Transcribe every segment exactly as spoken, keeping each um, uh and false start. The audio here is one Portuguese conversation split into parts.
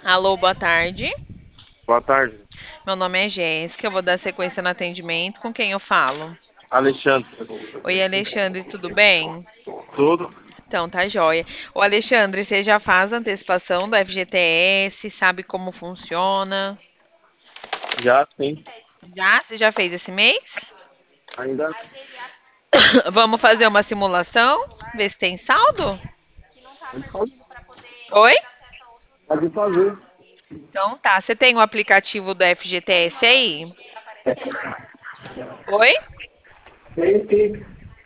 Alô, boa tarde. Boa tarde, Meu nome é Jéssica, eu vou dar sequência no atendimento. Com quem eu falo? Alexandre. Oi, Alexandre, tudo bem? Tudo? Então, tá joia. Ô, Alexandre, você já faz antecipação do F G T S? Sabe como funciona? Já sim. Já? Você já fez esse mês? Ainda Vamos fazer uma simulação? Ver se tem saldo? pode fazer. Oi? Pode fazer. Então tá. Você tem o aplicativo do F G T S aí? Oi? Tem sim.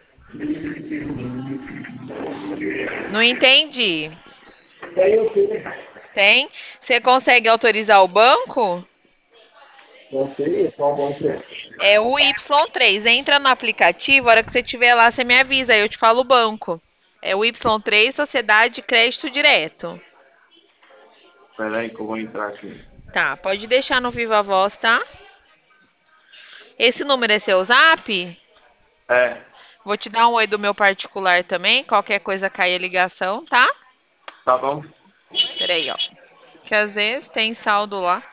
Não entendi. Tenho sim. Tem? Você consegue autorizar o banco? Não sei, qual banco é? É o Y três. Entra no aplicativo, a hora que você estiver lá, você me avisa, aí eu te falo o banco. É o Y três Sociedade de Crédito Direto. Espera aí que eu vou entrar aqui. Tá, pode deixar no Viva Voz, tá? Esse número é seu zap? É, Vou te dar um oi do meu particular também. Qualquer coisa cai a ligação, tá? tá bom? Peraí, ó. Que às vezes tem saldo lá.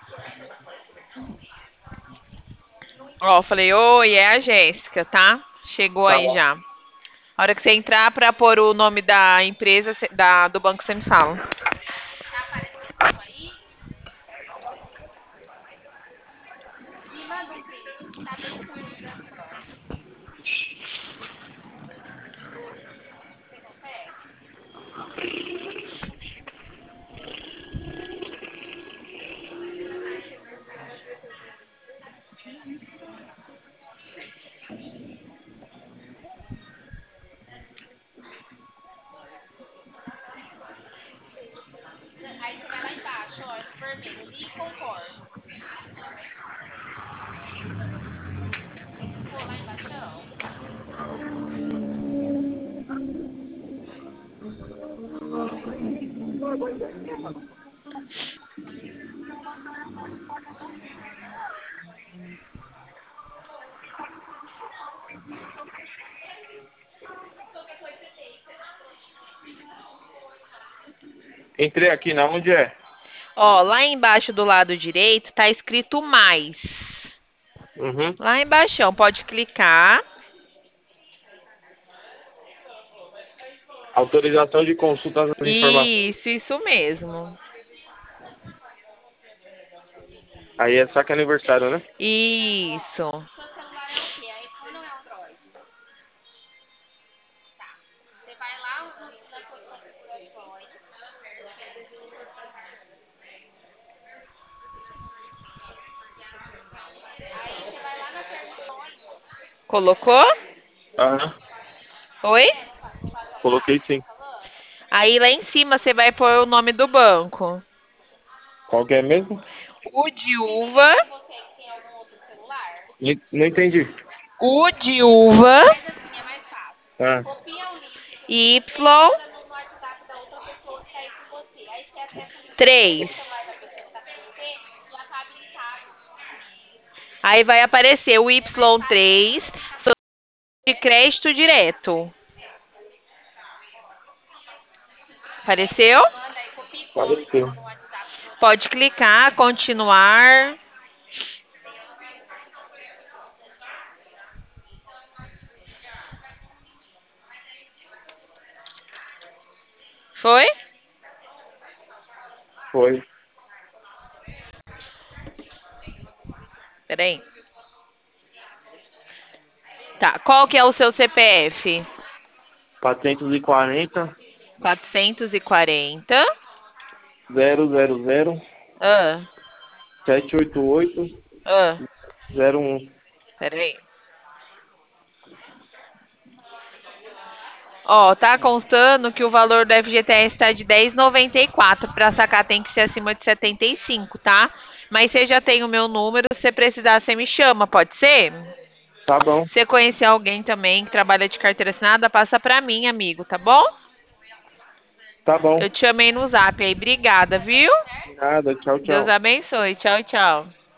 Ó, falei, oi, é a Jéssica, tá? Chegou Tá aí bom. já. A hora que você entrar pra pôr o nome da empresa, cê- da, do banco, você me fala. Entrei aqui na onde é? Ó, lá embaixo do lado direito tá escrito mais. Uhum. Lá embaixo, pode clicar. Autorização de consulta das informações. Isso, isso mesmo. Aí é só que é aniversário, né? Isso. Colocou? Aham. Oi? Coloquei sim. Aí lá em cima você vai pôr o nome do banco. Qual que é mesmo? U de uva, Não não entendi. U de uva, Ah, Y, três. Aí vai aparecer o Y três de crédito direto. Apareceu? apareceu. Pode clicar, continuar. Foi? Foi. Peraí. Tá, qual que é o seu C P F? quatrocentos e quarenta, quatrocentos e quarenta. zero zero zero, Ah, sete oito oito, ah, zero um. peraí. Ó, tá constando que o valor do F G T S está de dez e noventa e quatro. Para sacar tem que ser acima de setenta e cinco, tá? Mas você já tem o meu número, se você precisar, você me chama, pode ser? Tá bom. Se você conhecer alguém também que trabalha de carteira assinada, passa pra mim, amigo, tá bom? Tá bom. Eu te chamei no zap aí. Obrigada, viu? Nada. Tchau, Deus tchau. abençoe. Tchau, tchau.